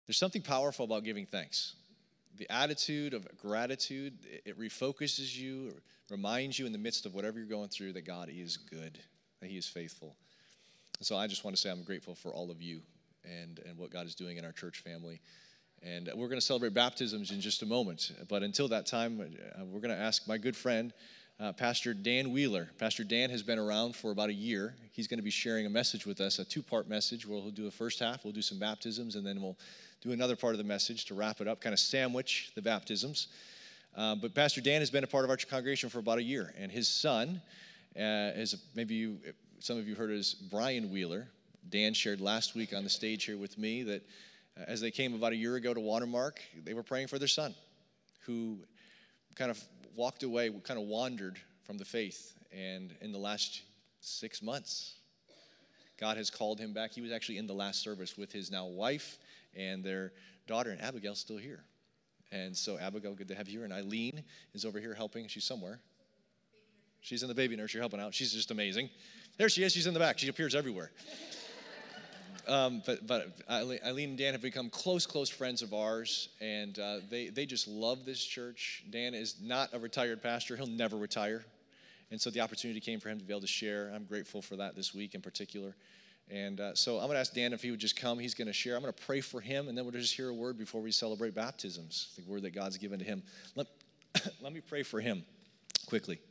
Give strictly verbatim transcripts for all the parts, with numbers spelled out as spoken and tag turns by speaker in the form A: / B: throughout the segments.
A: There's something powerful about giving thanks. The attitude of gratitude, it refocuses you, it reminds you in the midst of whatever you're going through that God is good, that he is faithful. And so I just want to say I'm grateful for all of you and, and what God is doing in our church family. And we're going to celebrate baptisms in just a moment. But until that time, uh, we're going to ask my good friend, uh, Pastor Dan Wheeler. Pastor Dan has been around for about a year. He's going to be sharing a message with us, a two-part message where he'll do the first half. We'll do some baptisms, and then we'll do another part of the message to wrap it up, kind of sandwich the baptisms. Uh, but Pastor Dan has been a part of our congregation for about a year, and his son, uh, is maybe you, some of you heard as Brian Wheeler. Dan shared last week on the stage here with me that uh, as they came about a year ago to Watermark, they were praying for their son, who kind of walked away, kind of wandered from the faith. And in the last six months, God has called him back. He was actually in the last service with his now wife and their daughter, and Abigail's still here. And so, Abigail, good to have you here. And Eileen is over here helping. She's somewhere. She's in the baby nursery helping out. She's just amazing. There she is. She's in the back. She appears everywhere. um, but but Eileen and Dan have become close, close friends of ours, and uh, they, they just love this church. Dan is not a retired pastor. He'll never retire. And so the opportunity came for him to be able to share. I'm grateful for that this week in particular. And uh, so I'm going to ask Dan if he would just come. He's going to share. I'm going to pray for him, and then we'll just hear a word before we celebrate baptisms, the word that God's given to him. Let, let me pray for him quickly.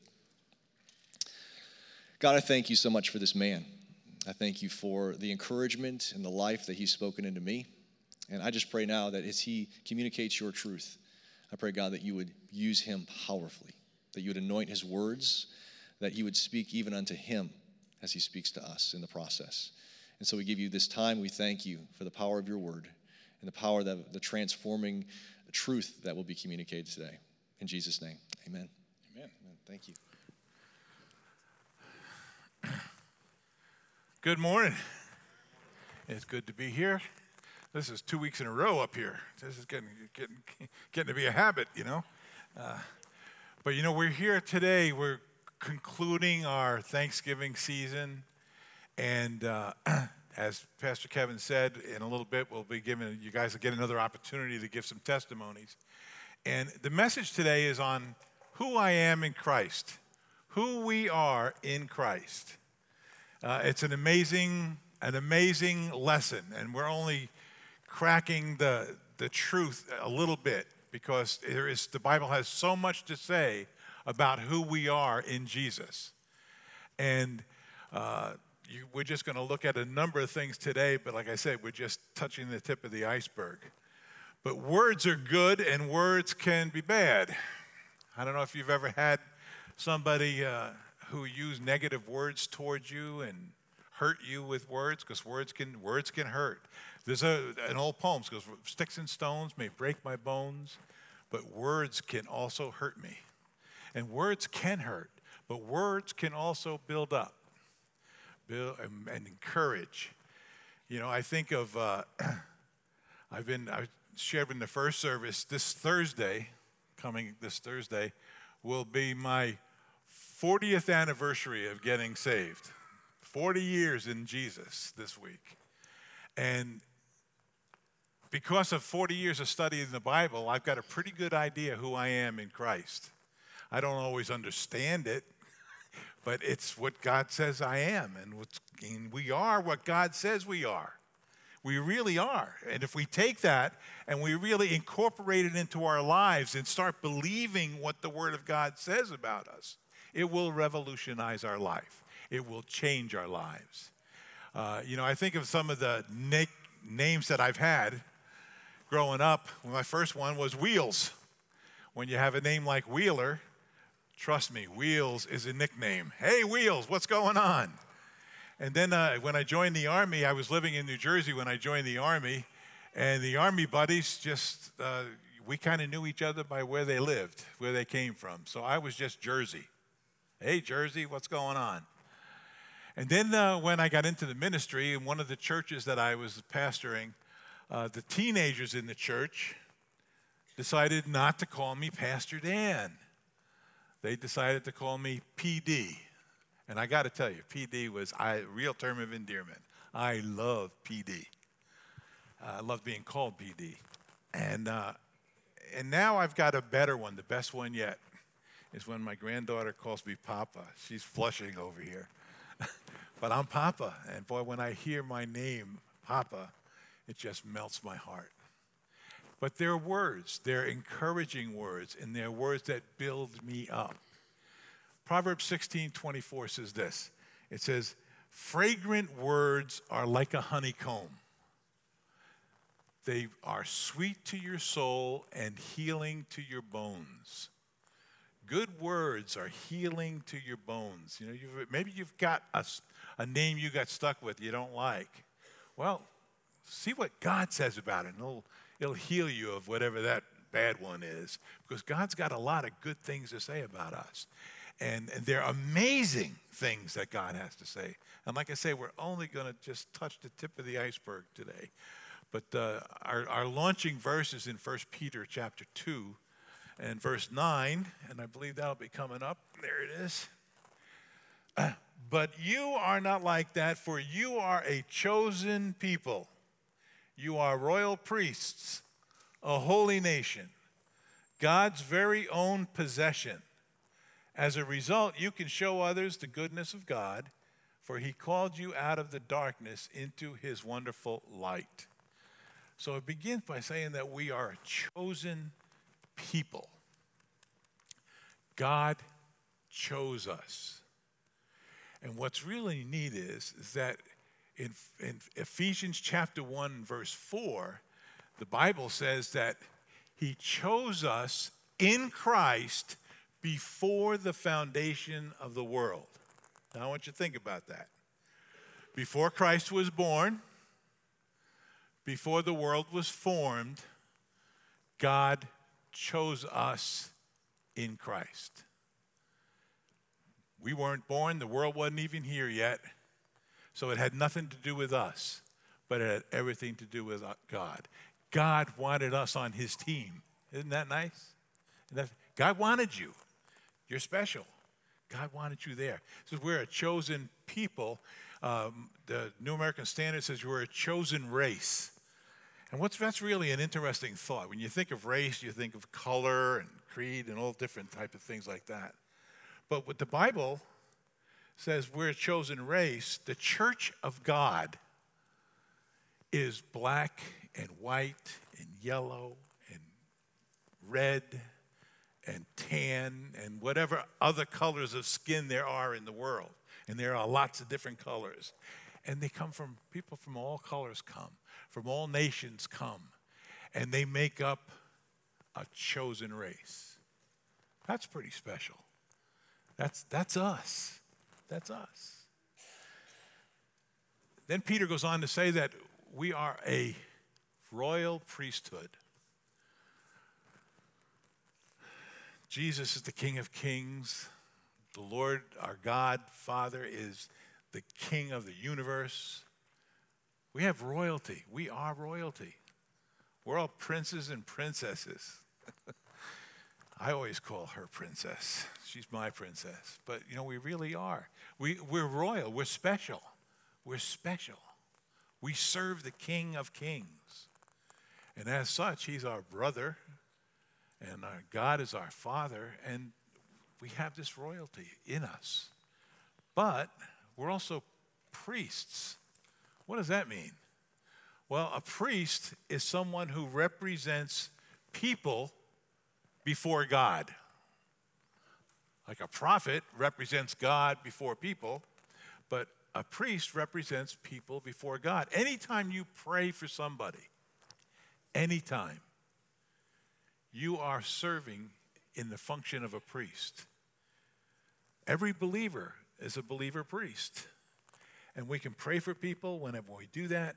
A: God, I thank you so much for this man. I thank you for the encouragement and the life that he's spoken into me. And I just pray now that as he communicates your truth, I pray, God, that you would use him powerfully, that you would anoint his words, that he would speak even unto him as he speaks to us in the process. And so we give you this time. We thank you for the power of your word and the power of the transforming truth that will be communicated today. In Jesus' name, amen.
B: Amen.
A: Amen. Thank you.
B: Good morning. It's good to be here. This is two weeks in a row up here. This is getting getting getting to be a habit, you know. Uh, but you know, we're here today. We're concluding our Thanksgiving season. And uh, as Pastor Kevin said, in a little bit, we'll be giving, you guys will get another opportunity to give some testimonies. And the message today is on who I am in Christ, who we are in Christ. Uh, it's an amazing, an amazing lesson, and we're only cracking the the truth a little bit because there is the Bible has so much to say about who we are in Jesus, and. Uh, You, we're just going to look at a number of things today, but like I said, we're just touching the tip of the iceberg. But words are good and words can be bad. I don't know if you've ever had somebody uh, who used negative words towards you and hurt you with words, because words can words can hurt. There's a, an old poem that goes, "Sticks and stones may break my bones, but words can also hurt me." And words can hurt, but words can also build up. Build and encourage. You know, I think of, uh, I've been, I shared in the first service, this Thursday, coming this Thursday, will be my fortieth anniversary of getting saved. forty years in Jesus this week. And because of forty years of studying the Bible, I've got a pretty good idea who I am in Christ. I don't always understand it, but it's what God says I am, and, what's, and we are what God says we are. We really are. And if we take that and we really incorporate it into our lives and start believing what the Word of God says about us, it will revolutionize our life. It will change our lives. Uh, you know, I think of some of the na- names that I've had growing up. My first one was Wheels. When you have a name like Wheeler, trust me, Wheels is a nickname. Hey, Wheels, what's going on? And then uh, when I joined the Army, I was living in New Jersey when I joined the Army, and the Army buddies just, uh, we kind of knew each other by where they lived, where they came from. So I was just Jersey. Hey, Jersey, what's going on? And then uh, when I got into the ministry, in one of the churches that I was pastoring, uh, the teenagers in the church decided not to call me Pastor Dan. They decided to call me P D. And I got to tell you, P D was a real term of endearment. I love P D. Uh, I love being called P D. And, uh, and now I've got a better one, the best one yet, is when my granddaughter calls me Papa. She's flushing over here. But I'm Papa. And boy, when I hear my name, Papa, it just melts my heart. But they're words. They're encouraging words, and they're words that build me up. Proverbs sixteen twenty-four says this. It says, fragrant words are like a honeycomb. They are sweet to your soul and healing to your bones. Good words are healing to your bones. You know, you've, maybe you've got a, a name you got stuck with you don't like. Well, see what God says about it, and it'll, it'll heal you of whatever that bad one is, because God's got a lot of good things to say about us. And, and they're amazing things that God has to say. And like I say, we're only going to just touch the tip of the iceberg today. But uh, our, our launching verse is in First Peter chapter two and verse nine, and I believe that'll be coming up. There it is. Uh, but you are not like that, for you are a chosen people. You are royal priests, a holy nation, God's very own possession. As a result, you can show others the goodness of God, for he called you out of the darkness into his wonderful light. So it begins by saying that we are a chosen people. God chose us. And what's really neat is, is that in, in Ephesians chapter one, verse four, the Bible says that he chose us in Christ before the foundation of the world. Now I want you to think about that. Before Christ was born, before the world was formed, God chose us in Christ. We weren't born, the world wasn't even here yet, so it had nothing to do with us, but it had everything to do with God. God wanted us on his team. Isn't that nice? God wanted you. You're special. God wanted you there. So we're a chosen people. Um, the New American Standard says we're a chosen race. And what's that's really an interesting thought. When you think of race, you think of color and creed and all different type of things like that. But what the Bible says, we're a chosen race. The church of God is black and white and yellow and red and tan and whatever other colors of skin there are in the world. And there are lots of different colors. And they come from, people from all colors come, from all nations come. And they make up a chosen race. That's pretty special. That's, that's us. That's us. Then Peter goes on to say that we are a royal priesthood. Jesus is the King of Kings. The Lord, our God, Father, is the King of the universe. We have royalty. We are royalty. We're all princes and princesses. I always call her princess. She's my princess. But, you know, we really are. We, we're royal. We're special. We're special. We serve the King of Kings. And as such, he's our brother. And our God is our Father, and we have this royalty in us. But we're also priests. What does that mean? Well, a priest is someone who represents people before God. Like a prophet represents God before people, but a priest represents people before God. Anytime you pray for somebody, anytime, you are serving in the function of a priest. Every believer is a believer priest. And we can pray for people. Whenever we do that,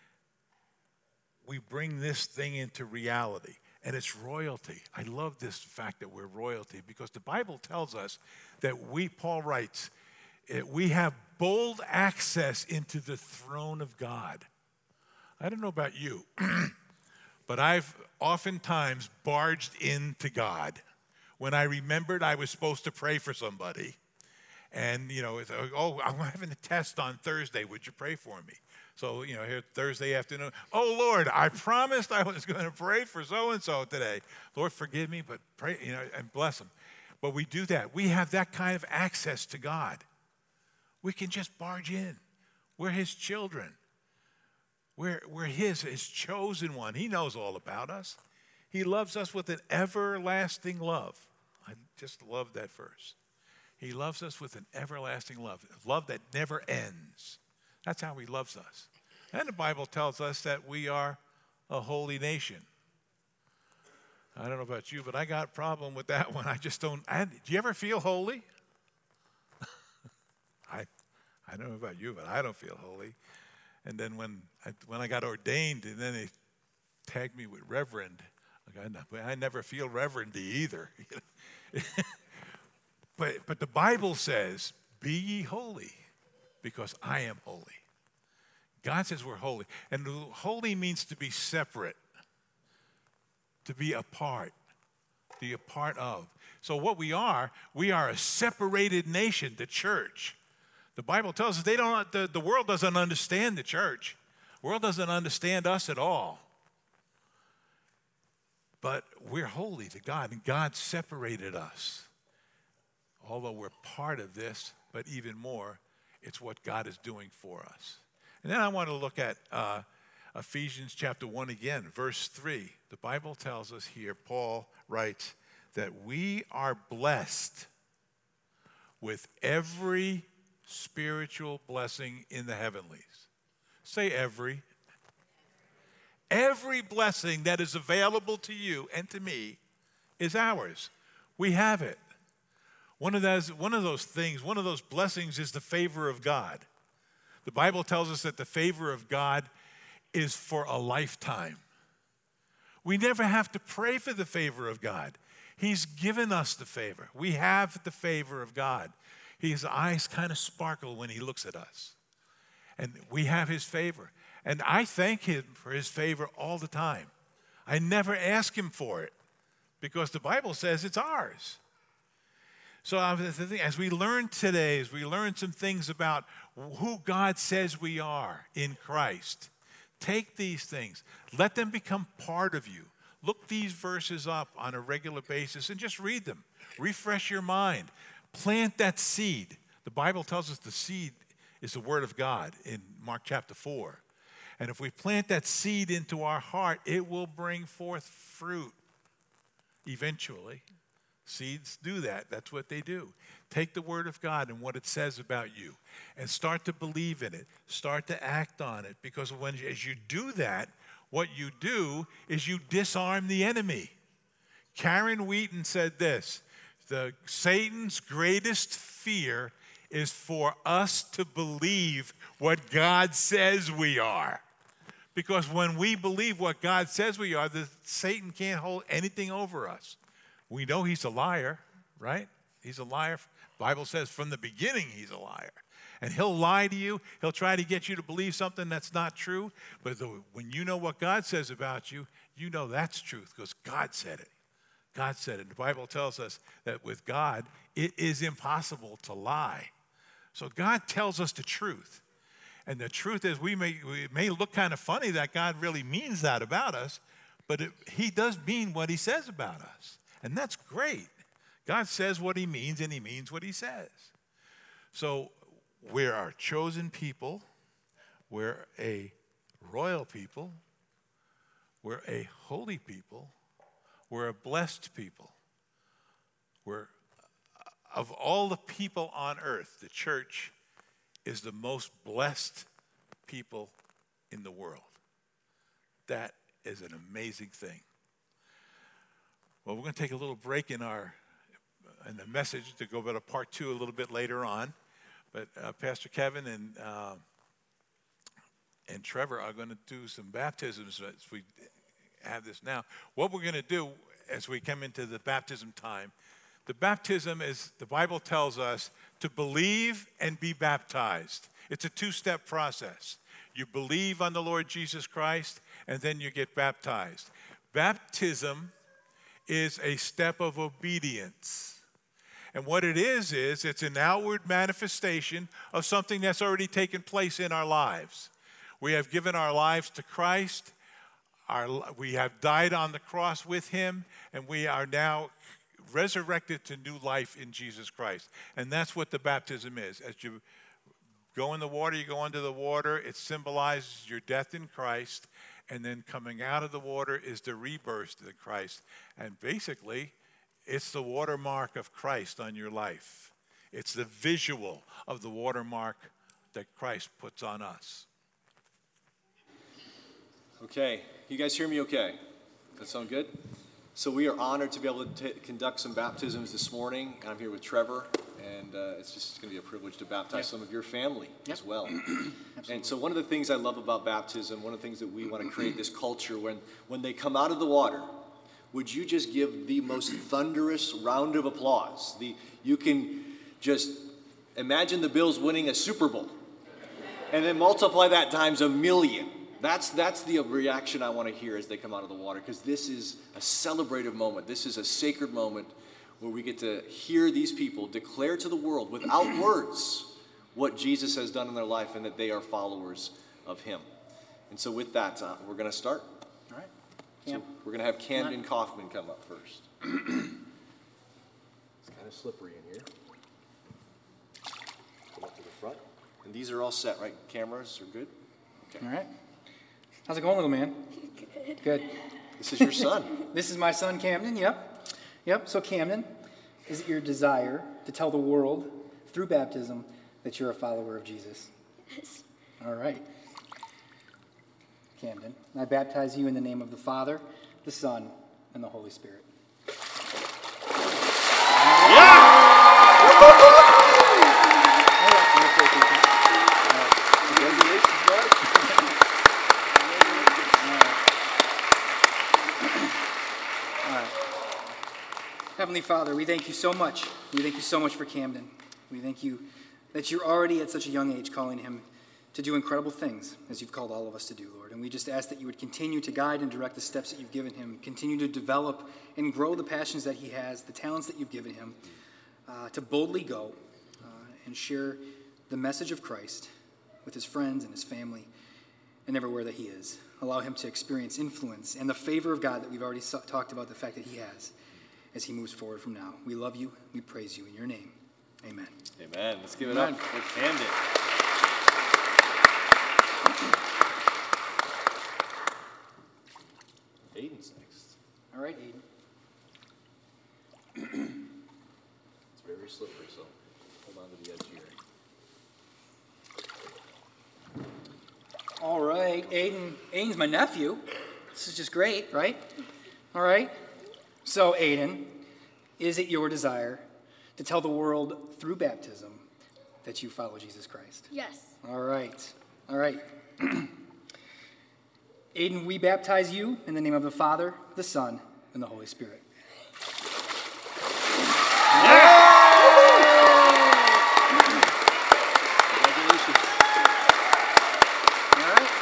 B: we bring this thing into reality. And it's royalty. I love this fact that we're royalty, because the Bible tells us that we, Paul writes, we have bold access into the throne of God. I don't know about you, but I've oftentimes barged into God when I remembered I was supposed to pray for somebody. And, you know, it's, oh, I'm having a test on Thursday. Would you pray for me? So, you know, here Thursday afternoon, oh, Lord, I promised I was going to pray for so-and-so today. Lord, forgive me, but pray, you know, and bless them. But we do that. We have that kind of access to God. We can just barge in. We're his children. We're, we're his, his chosen one. He knows all about us. He loves us with an everlasting love. I just love that verse. He loves us with an everlasting love, love that never ends. That's how he loves us. And the Bible tells us that we are a holy nation. I don't know about you, but I got a problem with that one. I just don't. I, do you ever feel holy? I, I don't know about you, but I don't feel holy. And then when I, when I got ordained, and then they tagged me with reverend, like I, I never feel reverendy either. but but the Bible says, "Be ye holy, because I am holy." God says we're holy. And holy means to be separate, to be apart, to be a part of. So what we are, we are a separated nation, the church. The Bible tells us they don't. The, the world doesn't understand the church. The world doesn't understand us at all. But we're holy to God, and God separated us. Although we're part of this, but even more, it's what God is doing for us. And then I want to look at uh, Ephesians chapter one again, verse three. The Bible tells us here, Paul writes, that we are blessed with every spiritual blessing in the heavenlies. Say every. Every blessing that is available to you and to me is ours. We have it. One of those, one of those things, one of those blessings is the favor of God. The Bible tells us that the favor of God is for a lifetime. We never have to pray for the favor of God. He's given us the favor. We have the favor of God. His eyes kind of sparkle when he looks at us. And we have his favor. And I thank him for his favor all the time. I never ask him for it because the Bible says it's ours. So as we learn today, as we learn some things about who God says we are in Christ, take these things. Let them become part of you. Look these verses up on a regular basis and just read them. Refresh your mind. Plant that seed. The Bible tells us the seed is the word of God in Mark chapter four. And if we plant that seed into our heart, it will bring forth fruit eventually. Seeds do that. That's what they do. Take the word of God and what it says about you and start to believe in it. Start to act on it. Because when, as you do that, what you do is you disarm the enemy. Karen Wheaton said this, the Satan's greatest fear is for us to believe what God says we are. Because when we believe what God says we are, the, Satan can't hold anything over us. We know he's a liar, right? He's a liar. The Bible says from the beginning he's a liar. And he'll lie to you. He'll try to get you to believe something that's not true. But the, when you know what God says about you, you know that's truth because God said it. God said it. The Bible tells us that with God, it is impossible to lie. So God tells us the truth. And the truth is we may, we may look kind of funny that God really means that about us, but it, he does mean what he says about us. And that's great. God says what he means, and he means what he says. So we're our chosen people. We're a royal people. We're a holy people. We're a blessed people. We're, of all the people on earth, the church is the most blessed people in the world. That is an amazing thing. Well, we're going to take a little break in our in the message to go about a part two a little bit later on. But uh, Pastor Kevin and uh, and Trevor are going to do some baptisms as we have this now. What we're going to do as we come into the baptism time, the baptism is, the Bible tells us, to believe and be baptized. It's a two-step process. You believe on the Lord Jesus Christ, and then you get baptized. Baptism is a step of obedience. And what it is, is it's an outward manifestation of something that's already taken place in our lives. We have given our lives to Christ. Our, we have died on the cross with him, and we are now resurrected to new life in Jesus Christ. And that's what the baptism is. As you go in the water, you go under the water. It symbolizes your death in Christ. And then coming out of the water is the rebirth in Christ. And basically, it's the watermark of Christ on your life. It's the visual of the watermark that Christ puts on us.
A: Okay, you guys hear me okay? Does that sound good? So we are honored to be able to t- conduct some baptisms this morning. I'm here with Trevor, and uh, it's just going to be a privilege to baptize yep. some of your family yep. as well. And so one of the things I love about baptism, one of the things that we want to create this culture, when, when they come out of the water, would you just give the most thunderous round of applause? The, you can just imagine the Bills winning a Super Bowl, and then multiply that times a million. That's, that's the reaction I want to hear as they come out of the water, because this is a celebrative moment. This is a sacred moment where we get to hear these people declare to the world without words what Jesus has done in their life and that they are followers of him. And so with that, uh, we're going to start.
C: All right.
A: So we're going to have Camden Kaufman come up first. It's kind of slippery in here. Come up to the front. And these are all set, right? Cameras are good? Okay.
C: All right. How's it going, little man?
D: Good.
C: Good.
A: This is your son.
C: This is my son, Camden, yep. Yep, so Camden, is it your desire to tell the world through baptism that you're a follower of Jesus?
D: Yes.
C: All right. Camden, I baptize you in the name of the Father, the Son, and the Holy Spirit. Heavenly Father, we thank you so much. We thank you so much for Camden. We thank you that you're already at such a young age calling him to do incredible things, as you've called all of us to do, Lord. And we just ask that you would continue to guide and direct the steps that you've given him, continue to develop and grow the passions that he has, the talents that you've given him, uh, to boldly go uh, and share the message of Christ with his friends and his family and everywhere that he is. Allow him to experience influence and the favor of God that we've already so- talked about, the fact that he has, as he moves forward from now. We love you. We praise you in your name. Amen.
A: Amen. Let's give it
C: Amen.
A: up for Camden. Aiden's next.
C: All right, Aiden.
A: It's very slippery, so hold on to the edge here.
C: All right, Aiden. Aiden's my nephew. This is just great, right? All right. So, Aiden, is it your desire to tell the world through baptism that you follow Jesus Christ?
D: Yes.
C: All right. All right. Aiden, we baptize you in the name of the Father, the Son, and the Holy Spirit.
A: Congratulations.
C: All right.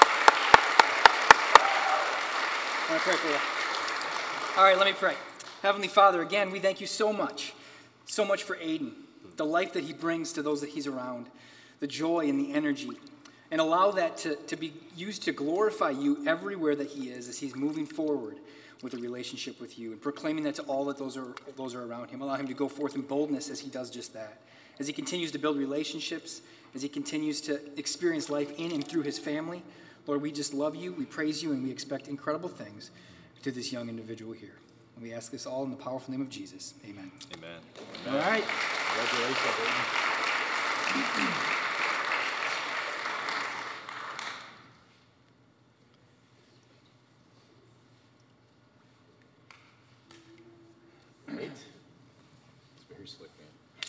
C: I want to pray for you. All right, let me pray. Heavenly Father, again, we thank you so much, so much for Aiden, the life that he brings to those that he's around, the joy and the energy, and allow that to, to be used to glorify you everywhere that he is as he's moving forward with a relationship with you and proclaiming that to all that those are, those are around him. Allow him to go forth in boldness as he does just that. As he continues to build relationships, as he continues to experience life in and through his family, Lord, we just love you, we praise you, and we expect incredible things to this young individual here. And we ask this all in the powerful name of Jesus. Amen.
A: Amen.
C: All right.
A: Congratulations, Aiden. Right? It's very slick, man.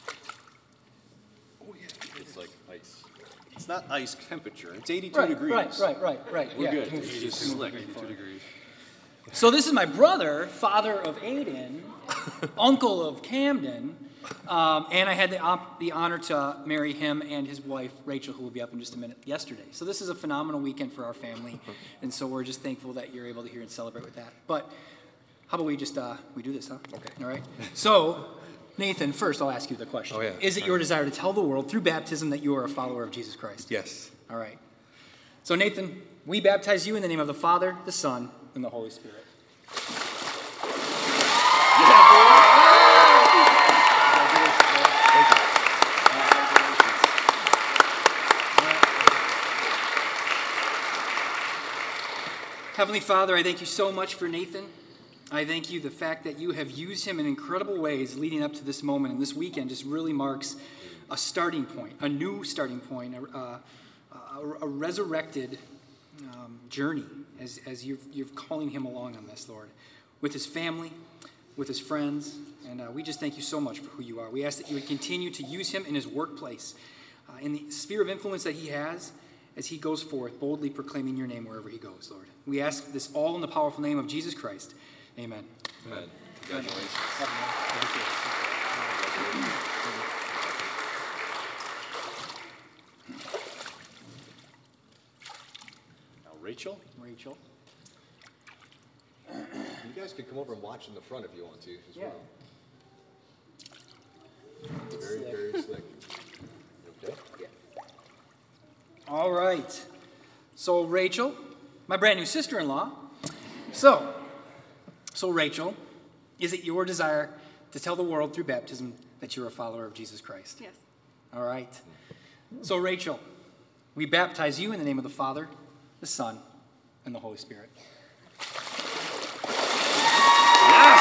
A: Oh, yeah. It's like ice. It's not ice temperature. It's eighty-two
C: Right,
A: degrees.
C: right, right, right, right.
A: We're
C: yeah.
A: good.
C: Move-
A: It's just
C: move
A: slick.
C: very far.
A: eighty-two degrees.
C: So this is my brother, father of Aiden, uncle of Camden, um, and I had the, op- the honor to marry him and his wife, Rachel, who will be up in just a minute, yesterday. So this is a phenomenal weekend for our family, and so we're just thankful that you're able to hear and celebrate with that. But how about we just, uh, we do this, huh? Okay. All right. So, Nathan, first I'll ask you the question.
E: Oh, yeah.
C: Is it your desire to tell the world through baptism that you are a follower of Jesus Christ?
E: Yes.
C: All right. So Nathan, we baptize you in the name of the Father, the Son, and the Holy Spirit. Heavenly Father, I thank you so much for Nathan. I thank you the fact that you have used him in incredible ways leading up to this moment. And this weekend just really marks a starting point, a new starting point, a, a, a resurrected um, journey as, as you're, you're calling him along on this, Lord, with his family, with his friends. And uh, we just thank you so much for who you are. We ask that you would continue to use him in his workplace, uh, in the sphere of influence that he has, as he goes forth, boldly proclaiming your name wherever he goes, Lord. We ask this all in the powerful name of Jesus Christ. Amen.
A: Amen. Congratulations.
D: Now, Rachel,
C: Rachel.
D: you guys could come over and watch in the front if you want to as
C: Yeah.
D: well. Very, very slick. Okay?
C: Yeah. All right. So, Rachel, my brand new sister-in-law. So, so Rachel, is it your desire to tell the world through baptism that you're a follower of Jesus Christ?
E: Yes.
C: All right. So, Rachel, we baptize you in the name of the Father, the Son, and the Holy Spirit. Yes!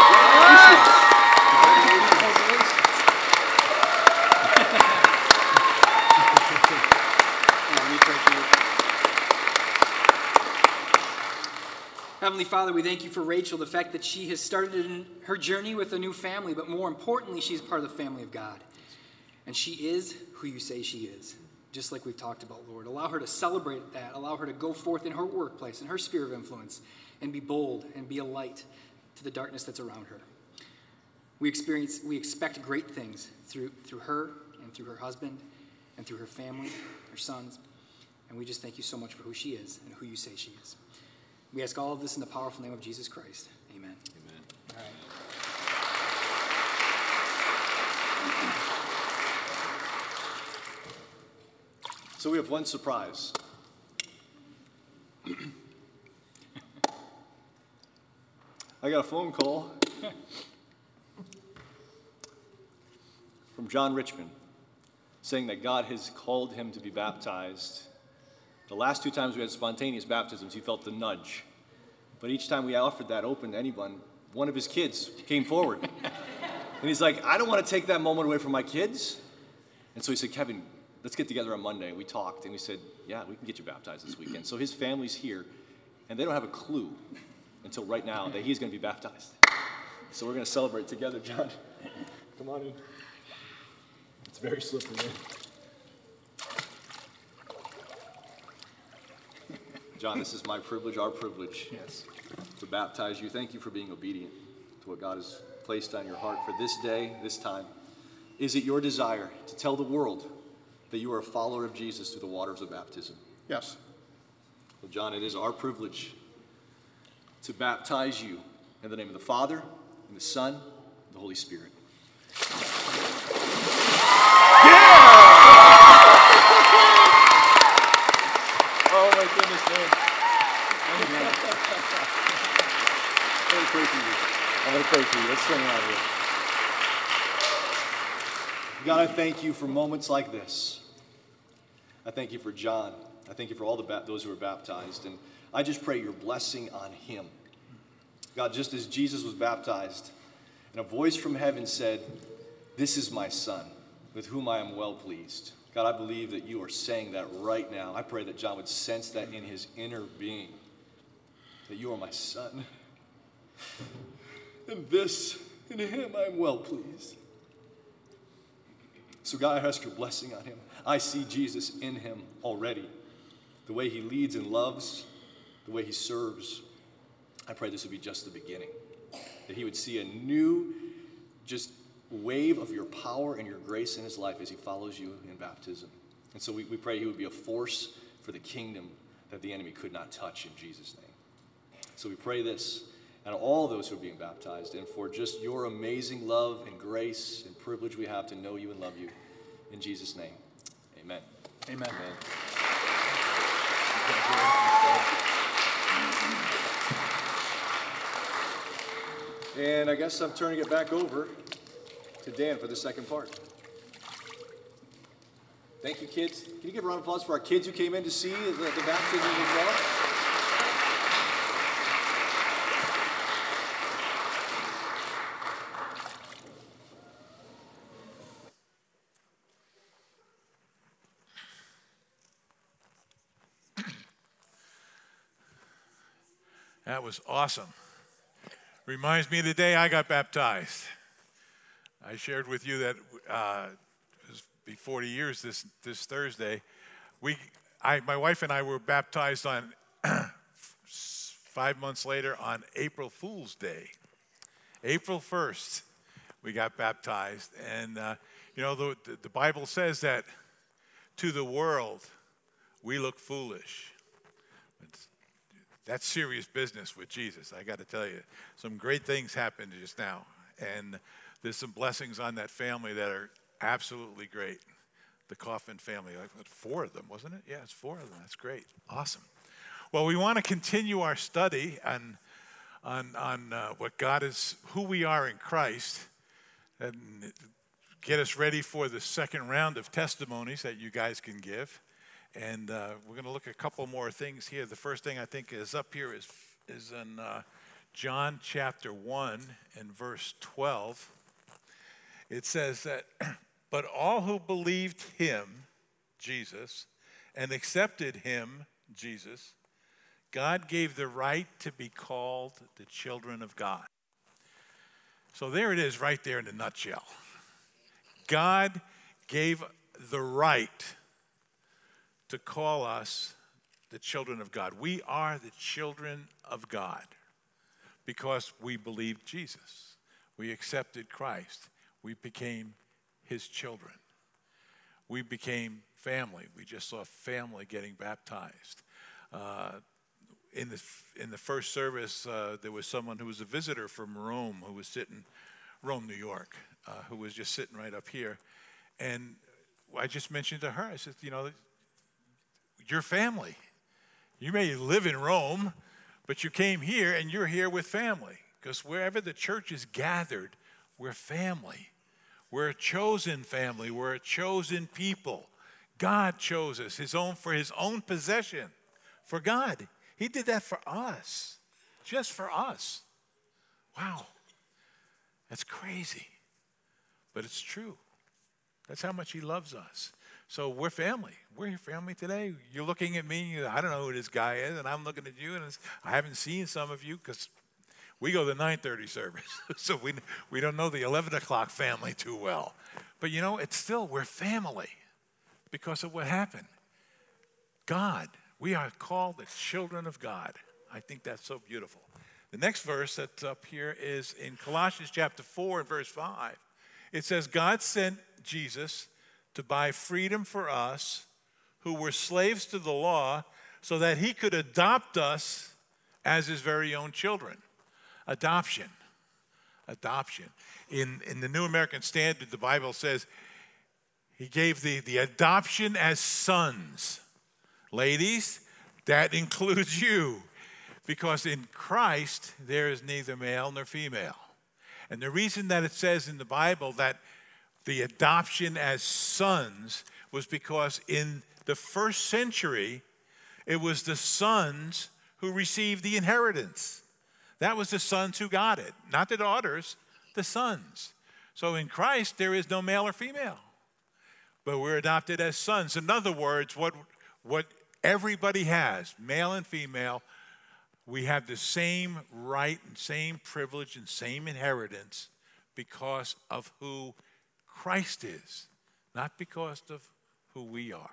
C: Heavenly Father, we thank you for Rachel, the fact that she has started in her journey with a new family, but more importantly, she's part of the family of God. And she is who you say she is, just like we've talked about, Lord. Allow her to celebrate that. Allow her to go forth in her workplace, in her sphere of influence, and be bold and be a light to the darkness that's around her. We experience, we expect great things through, through her and through her husband and through her family, her sons. And we just thank you so much for who she is and who you say she is. We ask all of this in the powerful name of Jesus Christ. Amen.
D: Amen.
C: All right.
D: So we have one surprise. I got a phone call from John Richmond saying that God has called him to be baptized. The last two times we had spontaneous baptisms, he felt the nudge. But each time we offered that open to anyone, one of his kids came forward. And he's like, I don't want to take that moment away from my kids. And so he said, Kevin, let's get together on Monday. And we talked, and we said, yeah, we can get you baptized this weekend. So his family's here, and they don't have a clue until right now that he's going to be baptized. So we're going to celebrate together, John. Come on in. It's very slippery, man. John, this is my privilege, our privilege,
C: Yes.
D: to baptize you. Thank you for being obedient to what God has placed on your heart for this day, this time. Is it your desire to tell the world that you are a follower of Jesus through the waters of baptism?
F: Yes.
D: Well, John, it is our privilege to baptize you in the name of the Father, and the Son, and the Holy Spirit. Oh my goodness, man. I'm going to pray for you. I'm going to pray for you. Let's turn around here. God, I thank you for moments like this. I thank you for John. I thank you for all the ba- those who are baptized. And I just pray your blessing on him. God, just as Jesus was baptized, and a voice from heaven said, "This is my son, with whom I am well pleased." God, I believe that you are saying that right now. I pray that John would sense that in his inner being, that you are my son. And this, in him, I am well pleased. So God, I ask your blessing on him. I see Jesus in him already. The way he leads and loves, the way he serves. I pray this would be just the beginning. That he would see a new, just wave of your power and your grace in his life as he follows you in baptism. And so we, we pray he would be a force for the kingdom that the enemy could not touch in Jesus' name. So we pray this, and all those who are being baptized, and for just your amazing love and grace and privilege we have to know you and love you. In Jesus' name, amen.
C: Amen.
D: Amen. And I guess I'm turning it back over to Dan for the second part. Thank you, kids. Can you give a round of applause for our kids who came in to see the, the baptism as well?
B: That was awesome. Reminds me of the day I got baptized. I shared with you that uh, it was be forty years this this Thursday. We, I, my wife and I were baptized on five months later on April Fool's Day, April first. We got baptized, and uh, you know the the Bible says that to the world we look foolish. It's, That's serious business with Jesus, I got to tell you. Some great things happened just now, and there's some blessings on that family that are absolutely great. The Coffin family, like four of them, wasn't it? Yeah, it's four of them. That's great. Awesome. Well, we want to continue our study on, on, on uh, what God is, who we are in Christ, and get us ready for the second round of testimonies that you guys can give. And uh, we're going to look at a couple more things here. The first thing I think is up here is, is in uh, John chapter one and verse twelve. It says that, but all who believed him, Jesus, and accepted him, Jesus, God gave the right to be called the children of God. So there it is right there in a nutshell. God gave the right to call us the children of God. We are the children of God because we believed Jesus. We accepted Christ. We became his children. We became family. We just saw family getting baptized. Uh, in the in the first service, uh, there was someone who was a visitor from Rome who was sitting, Rome, New York, uh, who was just sitting right up here. And I just mentioned to her, I said, you know, your family. You may live in Rome, but you came here and you're here with family. Because wherever the church is gathered, we're family. We're a chosen family. We're a chosen people. God chose us his own for his own possession. For God. He did that for us. Just for us. Wow. That's crazy. But it's true. That's how much he loves us. So we're family. We're your family today. You're looking at me. I don't know who this guy is, and I'm looking at you, and I haven't seen some of you because we go to the nine thirty service, so we we don't know the eleven o'clock family too well. But you know, it's still, we're family because of what happened. God, we are called the children of God. I think that's so beautiful. The next verse that's up here is in Colossians chapter four and verse five. It says, God sent Jesus to buy freedom for us who were slaves to the law so that he could adopt us as his very own children. Adoption. Adoption. In, in the New American Standard, the Bible says he gave the, the adoption as sons. Ladies, that includes you. Because in Christ, there is neither male nor female. And the reason that it says in the Bible that the adoption as sons was because in the first century, it was the sons who received the inheritance. That was the sons who got it, not the daughters, the sons. So in Christ, there is no male or female, but we're adopted as sons. In other words, what, what everybody has, male and female, we have the same right and same privilege and same inheritance because of who Christ is, not because of who we are,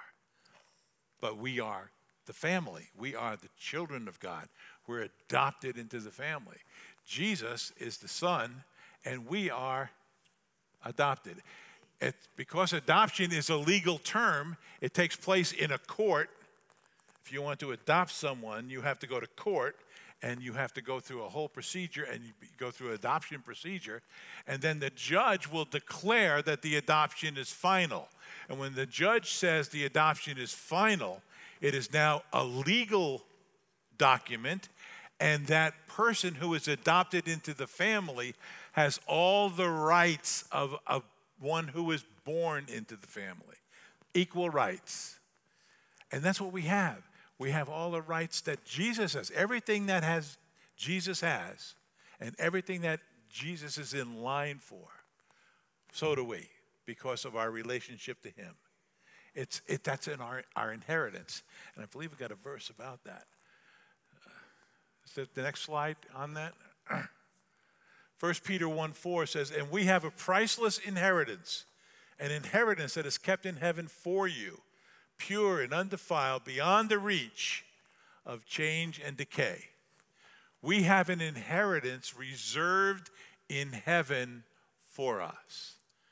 B: but we are the family. We are the children of God. We're adopted into the family. Jesus is the son, and we are adopted. It's because adoption is a legal term, it takes place in a court. If you want to adopt someone, you have to go to court, and you have to go through a whole procedure, and you go through an adoption procedure, and then the judge will declare that the adoption is final. And when the judge says the adoption is final, It is now a legal document, and that person who is adopted into the family has all the rights of, of one who is born into the family. Equal rights. And that's what we have. We have all the rights that Jesus has. Everything that has Jesus has, and everything that Jesus is in line for, so do we, because of our relationship to him. It's, it, that's in our, our inheritance. And I believe we got a verse about that. Uh, is that the next slide on that? First Peter one four says, and we have a priceless inheritance, an inheritance that is kept in heaven for you, pure and undefiled, beyond the reach of change and decay. We have an inheritance reserved in heaven for us.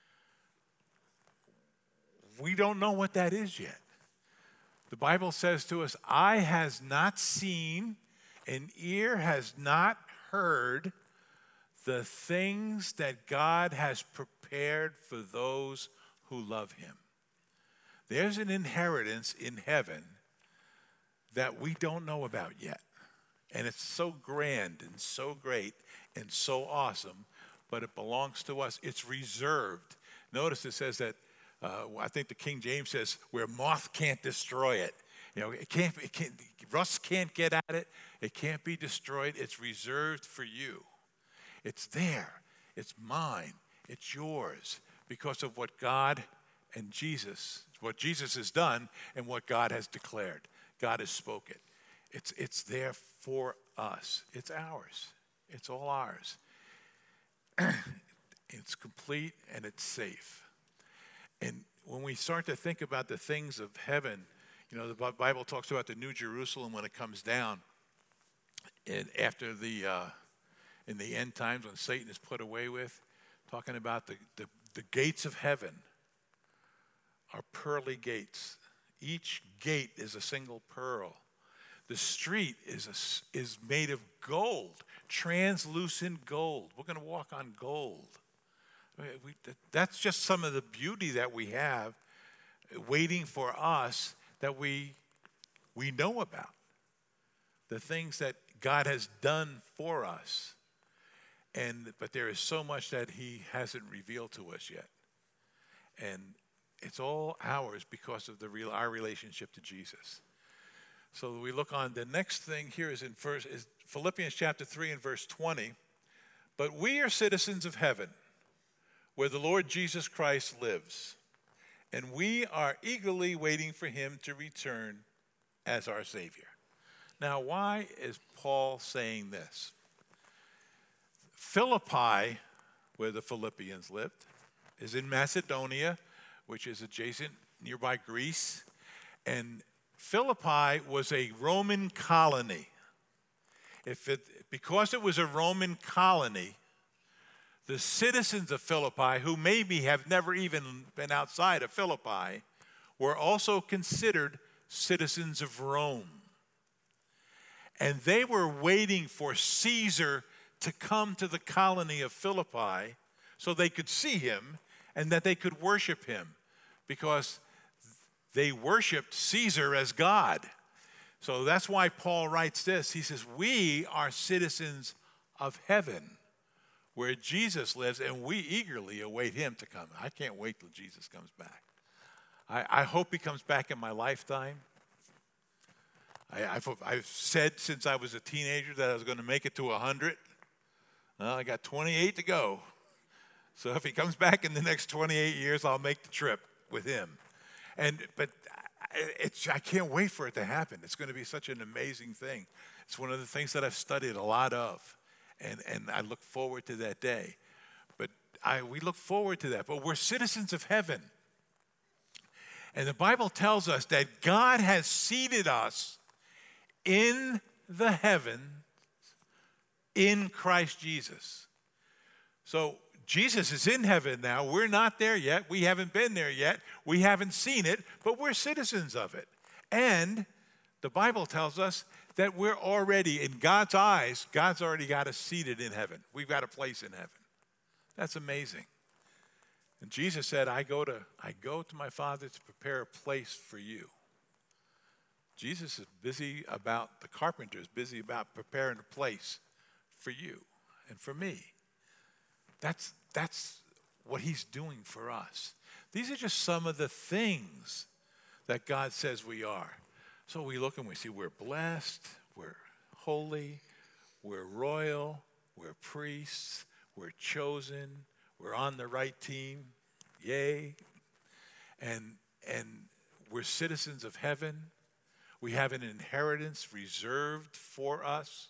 B: We don't know what that is yet. The Bible says to us, eye has not seen, and ear has not heard the things that God has prepared for those who love him. There's an inheritance in heaven that we don't know about yet. And it's so grand and so great and so awesome, but it belongs to us. It's reserved. Notice it says that, uh, I think the King James says, where moth can't destroy it. You know, it can't, it can't, rust can't get at it. It can't be destroyed. It's reserved for you. It's there. It's mine. It's yours because of what God and Jesus, what Jesus has done and what God has declared. God has spoken. It's, it's there for us. It's ours. It's all ours. It's complete and it's safe. And when we start to think about the things of heaven, you know, the Bible talks about the New Jerusalem when it comes down. And after the, uh, in the end times when Satan is put away with, talking about the, the, the gates of heaven are pearly gates. Each gate is a single pearl. The street is, a, is made of gold, translucent gold. We're going to walk on gold. I mean, we, that's just some of the beauty that we have waiting for us that we, we know about. The things that God has done for us. And, but there is so much that he hasn't revealed to us yet. And it's all ours because of the real, our relationship to Jesus. So we look on, the next thing here is in first, is Philippians chapter three and verse twenty. But we are citizens of heaven, where the Lord Jesus Christ lives. And we are eagerly waiting for him to return as our Savior. Now, why is Paul saying this? Philippi, where the Philippians lived, is in Macedonia, which is adjacent nearby Greece. And Philippi was a Roman colony. If it, because it was a Roman colony, the citizens of Philippi, who maybe have never even been outside of Philippi, were also considered citizens of Rome. And they were waiting for Caesar to come to the colony of Philippi so they could see him and that they could worship him, because they worshiped Caesar as God. So that's why Paul writes this. He says, we are citizens of heaven, where Jesus lives, and we eagerly await him to come. I can't wait till Jesus comes back. I, I hope he comes back in my lifetime. I, I've, I've said since I was a teenager that I was going to make it to one hundred. Well, I got twenty-eight to go. So if he comes back in the next twenty-eight years, I'll make the trip with him. And but it's, I can't wait for it to happen. It's going to be such an amazing thing. It's one of the things that I've studied a lot of. And, and I look forward to that day. But I, we look forward to that. But we're citizens of heaven. And the Bible tells us that God has seated us in the heavens in Christ Jesus. So Jesus is in heaven now. We're not there yet. We haven't been there yet. We haven't seen it, but we're citizens of it. And the Bible tells us that we're already, in God's eyes, God's already got us seated in heaven. We've got a place in heaven. That's amazing. And Jesus said, I go to, I go to my Father to prepare a place for you. Jesus is busy about, the carpenter is busy about preparing a place for you and for me. That's, that's what he's doing for us. These are just some of the things that God says we are. So we look and we see we're blessed, we're holy, we're royal, we're priests, we're chosen, we're on the right team, yay. And, and we're citizens of heaven. We have an inheritance reserved for us.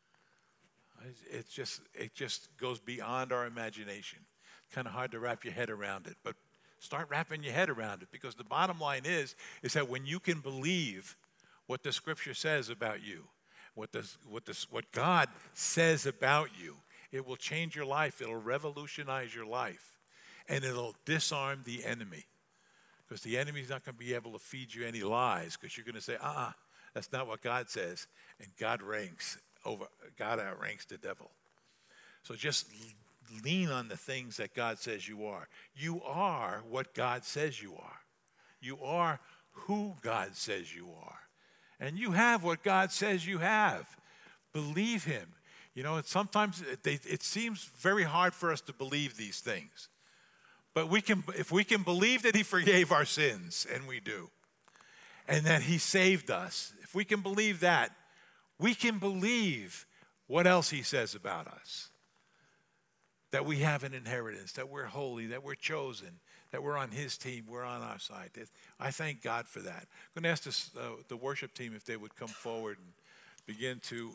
B: It just, it just goes beyond our imagination. Kind of hard to wrap your head around it, but start wrapping your head around it, because the bottom line is, is that when you can believe what the Scripture says about you, what, the, what, the, what God says about you, it will change your life. It'll revolutionize your life, and it'll disarm the enemy, because the enemy's not going to be able to feed you any lies, because you're going to say, uh-uh, that's not what God says, and God ranks over, God outranks the devil. So just lean on the things that God says you are. You are what God says you are. You are who God says you are. And you have what God says you have. Believe him. You know, it's sometimes it, they, it seems very hard for us to believe these things. But we can, if we can believe that he forgave our sins, and we do, and that he saved us, if we can believe that, we can believe what else he says about us. That we have an inheritance, that we're holy, that we're chosen, that we're on his team, we're on our side. I thank God for that. I'm going to ask this, uh, the worship team if they would come forward and begin to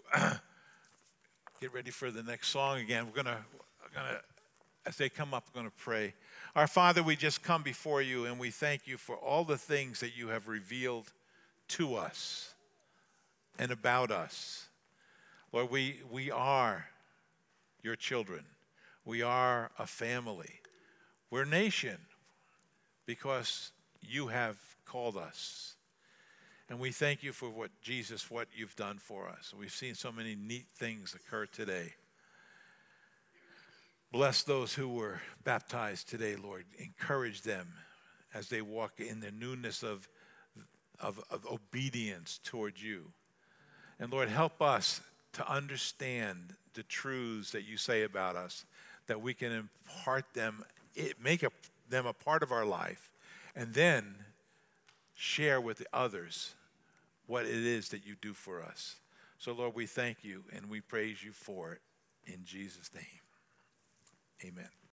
B: get ready for the next song again. We're going to, going to, as they come up, we're going to pray. Our Father, we just come before you, and we thank you for all the things that you have revealed to us and about us. Lord, we, we are your children. We are a family. We're a nation because you have called us. And we thank you for what, Jesus, what you've done for us. We've seen so many neat things occur today. Bless those who were baptized today, Lord. Encourage them as they walk in the newness of, of, of obedience towards you. And Lord, help us to understand the truths that you say about us, that we can impart them, make a, them a part of our life, and then share with the others what it is that you do for us. So, Lord, we thank you and we praise you for it. In Jesus' name, amen.